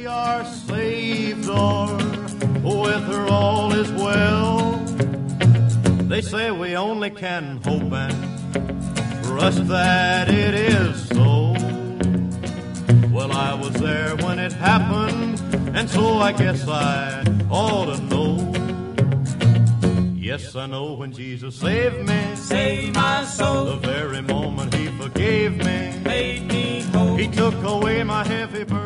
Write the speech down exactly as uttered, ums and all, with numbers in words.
we are saved or with her all is well. They say we only can hope and trust that it is so. Well, I was there when it happened, and so I guess I ought to know. Yes, I know when Jesus saved me, saved my soul, the very moment he forgave me, made me whole. He took away my heavy burden.